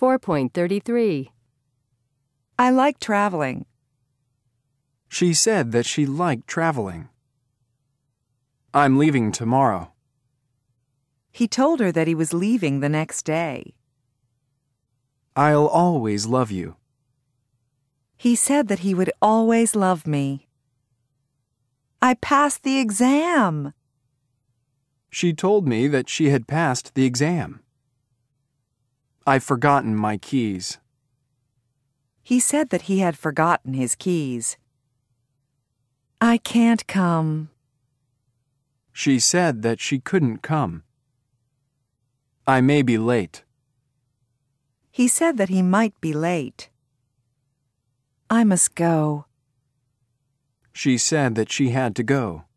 4.33. I like traveling. She said that she liked traveling. I'm leaving tomorrow. He told her that he was leaving the next day. I'll always love you. He said that he would always love me. I passed the exam. She told me that she had passed the exam. I've forgotten my keys. He said that he had forgotten his keys. I can't come. She said that she couldn't come. I may be late. He said that he might be late. I must go. She said that she had to go.